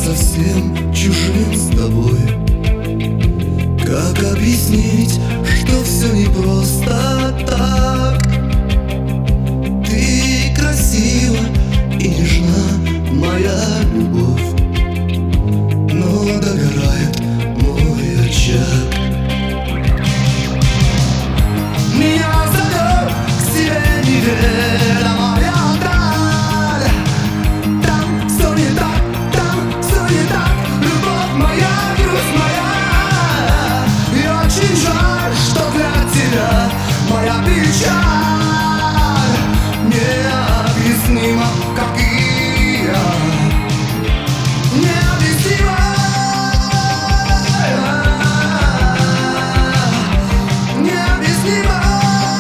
совсем чужим с тобой. Как объяснить, что все не просто так? Ты красива и нежна, моя любовь, но догорает мой очаг. Меня зовет к себе неведомая даль. Там все не так, там все не так. Любовь моя, грусть моя. И очень жаль, что для тебя моя печаль необъяснима, как и я. Необъяснима. Необъяснима.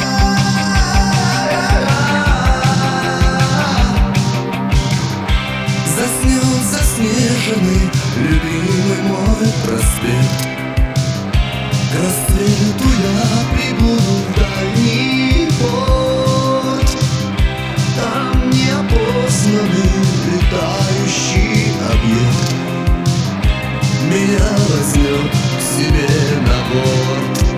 Заснет заснеженный любимый мой проспект. К рассвету я прибуду в дальний порт. Там неопознанный летающий объект меня возьмет к себе на борт.